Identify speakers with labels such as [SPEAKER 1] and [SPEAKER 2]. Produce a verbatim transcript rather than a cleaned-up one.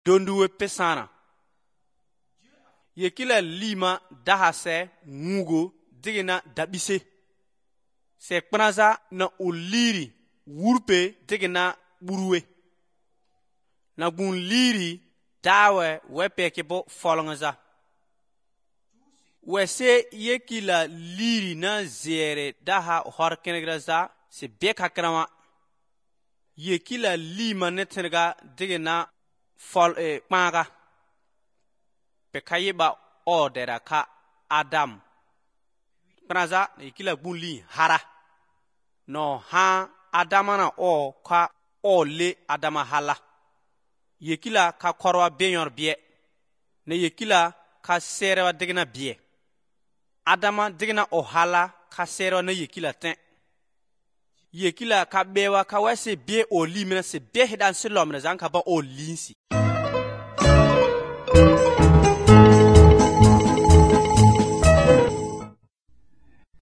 [SPEAKER 1] donduwe pesana. Yekila lima dahase ngugo digina dabise. Se kpanaza na oliri wurpe digina buruwe. Na gun liri dawe wepe bo folongaza. Wese yekila liri na zere daha horkenegraza se beka krama. Yekila lima netenga digina fol e kpaga. Pekayeba ordera ka Adam. Kpanaza yekila gunli hara. No ha Adamana o ka o le Adama hala. Yekila ka korwa benyor bie. Ne yekila ka serewa digina bie. Adama digina o hala ka serewa ne yekila ten. Yekila ka bewa ka wese bie o limina se bie hidan silomne zanka ba o linsi.